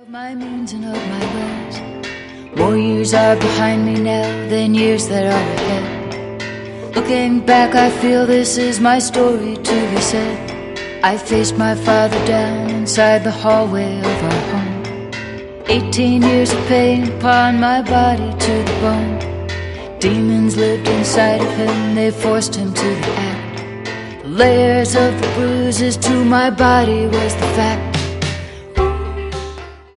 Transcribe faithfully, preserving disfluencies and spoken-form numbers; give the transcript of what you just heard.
Of my means and of my ways, more years are behind me now than years that are ahead. Looking back, I feel this is my story to be said. I faced my father down inside the hallway of our home. Eighteen years of pain upon my body to the bone. Demons lived inside of him, they forced him to the act. The layers of the bruises to my body was the fact.